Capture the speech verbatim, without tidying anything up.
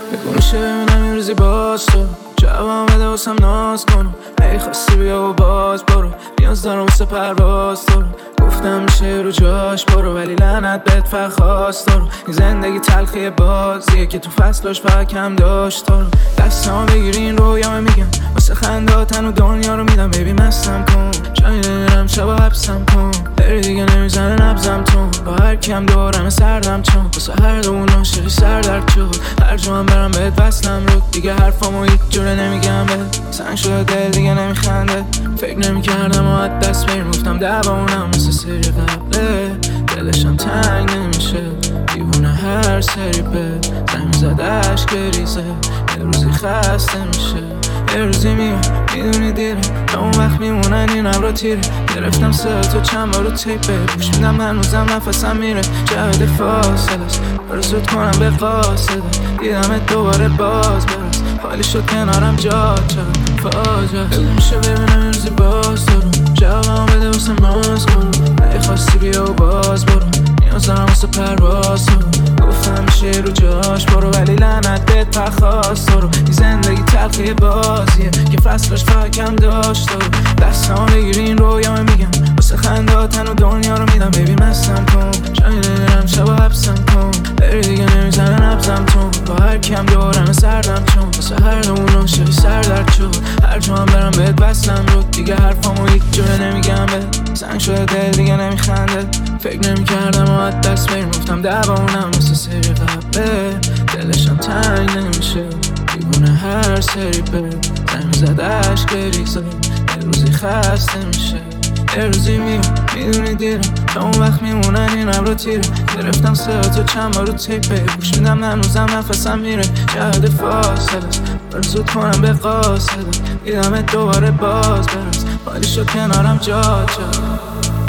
بگو میشه ببینم این روزی باز تو جواب بده واسم ناز کنم. ای خواستی بیا و باز برو، نیاز دارم واسه پرواز تو رو. گفتم میشه رو جاش برو، ولی لعنت بهت فقط خواست تو رو. این زندگی تلخی بازیه که تو فصلش فقط کم داشت تو رو. دستامو بگیری این رویامه میگم، واسه خنداتن و دنیا رو میدم. بیبی مستم کن، جایی نمیرم شبا حبسم کن. بری دیگه نمیزنه نبزم تون، با هر کم دورم سردم چون واسه هر دوون عاشقی سر درد شد. هر جا هم برم بهت وصلم رو، دیگه حرفامو هیچ جوره نمیگم بهت. سنگ شده دل دیگه نمیخنده، فکر نمیکردم و از دست بریم. گفتم دوامونم مثل سری قبله، دلشم تنگ نمیشه دیوونه هر سری به زنگ میزد عشق بریزه. یه روزی خسته میشه، یه روزی میام میدونی دیره، تا اون وقت میمونن این ابرا تیره. گرفتم سر تو چند بارو تیپه، پوش میدم هنوزم نفسم میره. جهد فاصله است برو زود کنم به قاصده، دیدمت دوباره باز برس خالی شد کنارم جا چرا فاجعه. بگو میشه ببینم این روزی باز دارم، جوابم بده واسه ماز کنم. ای خواستی بیا و باز برو، نیاز دارم واسه پرواز تو رو. گفتم میشه رو جاش برو، ولی لعنت بهت پرخواست تو رو. این زندگی تلخی بازیه که فصلش فقط کم داشت تو رو. دستام بگیری این رویامه میگم، واسه خنداتن و دنیا رو میدم. بیبی مستم کن، جایی نمیرم شبا حبسم کن. بری دیگه نمیزنه نبزم تون، با هر کم دورم سردم چون واسه هر دوون عاشقی سر درد شد. هر جا هم برم بهت وصلم رو، دیگه حرفامو هیچ جوره نمیگم بهت. سنگ شده دل دیگه نمیخنده، فکر نمیکردم و از دست بریم. گفتم دوامونم مثل سری قبله، دلشم تنگ نمیشه دیوونه هر سری به زنگ میزد عشق بریزه. یه روزی خسته میشه، یه روزی میام میدونی دیرم، تا اون وقت میمونن این ابرا تیره. گرفتم سر تو چند بارو تیپه، پوش میدم هنوزم نفسم میره. جهد فاصله است برو زود کنم به قاصده، دیدمت دوباره باز برس خالی شد کنارم جا جا.